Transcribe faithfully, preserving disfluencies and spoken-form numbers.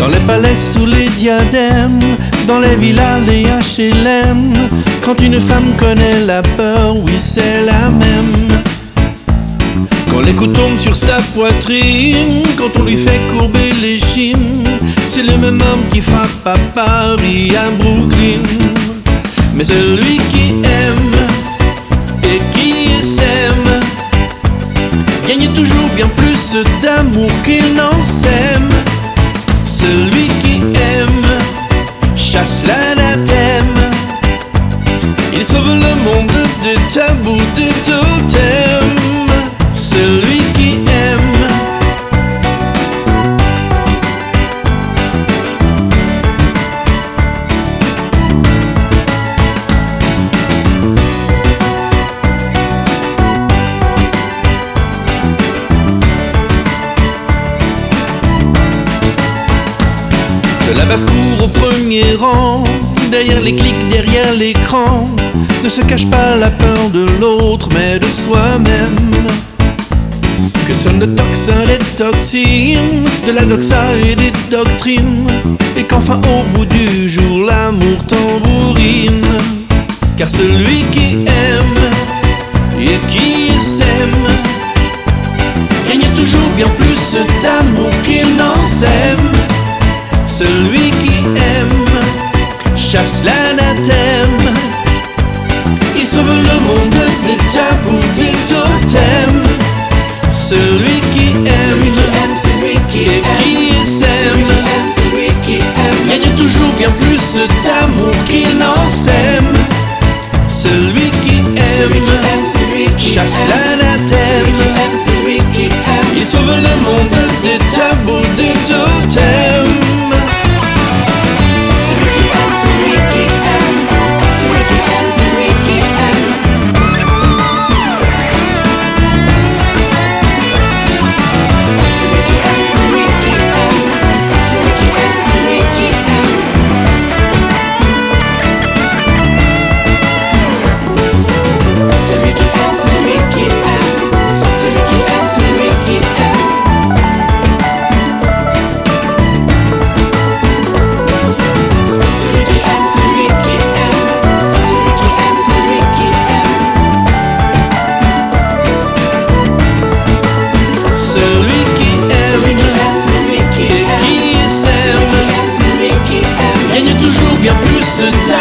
Dans les palais sous les diadèmes, dans les villas, les H L M, quand une femme connaît la peur, oui c'est la même. Quand les coups tombent sur sa poitrine, quand on lui fait courber les chines, c'est le même homme qui frappe à Paris, à Brooklyn. Mais celui qui aime et qui s'aime gagne toujours bien plus d'amour qu'il n'en sème. Celui qui aime chasse l'anathème, il sauve le monde de tabous, de totems. Celui qui aime de la basse-cour au premier rang, derrière les clics, derrière l'écran, ne se cache pas la peur de l'autre mais de soi-même. Que sonne le tocsin des toxines, de la doxa et des doctrines, et qu'enfin au bout du jour l'amour tambourine. Car celui qui aime et qui s'aime gagne toujours bien plus d'amour qu'il n'en sème. Celui qui aime chasse l'anathème, il sauve le monde des tabous, des totems. Celui qui aime, celui qui aime, et qui s'aime gagne toujours bien plus d'amour qu'il n'en sème. Celui qui aime chasse l'anathème, il sauve le monde des tabous, des totems. Celui qui aime, celui qui aime, celui qui aime, celui qui aime. Celui qui aime, celui qui aime, celui qui aime, celui qui aime. Celui qui aime, celui qui aime, celui qui aime, celui qui aime. Celui qui aime, celui qui aime, celui qui aime, celui qui aime. Celui qui aime, celui qui aime, et qui s'aime gagne toujours bien plus d'amour